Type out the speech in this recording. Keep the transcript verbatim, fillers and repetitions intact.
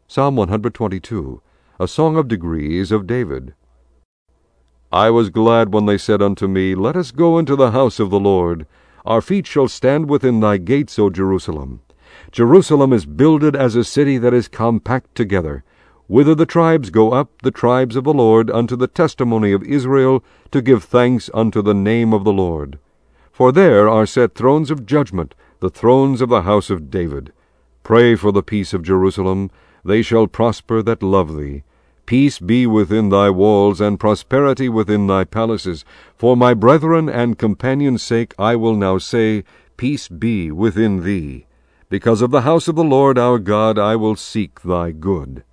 Psalm one hundred twenty-two, a song of degrees of David. I was glad when they said unto me, Let us go into the house of the Lord. Our feet shall stand within thy gates, O Jerusalem. Jerusalem is builded as a city that is compact together, whither the tribes go up, the tribes of the Lord, unto the testimony of Israel, to give thanks unto the name of the Lord. For there are set thrones of judgment, the thrones of the house of David. Pray for the peace of Jerusalem. They shall prosper that love thee. Peace be within thy walls, and prosperity within thy palaces. For my brethren and companions' sake I will now say, Peace be within thee. Because of the house of the Lord our God I will seek thy good.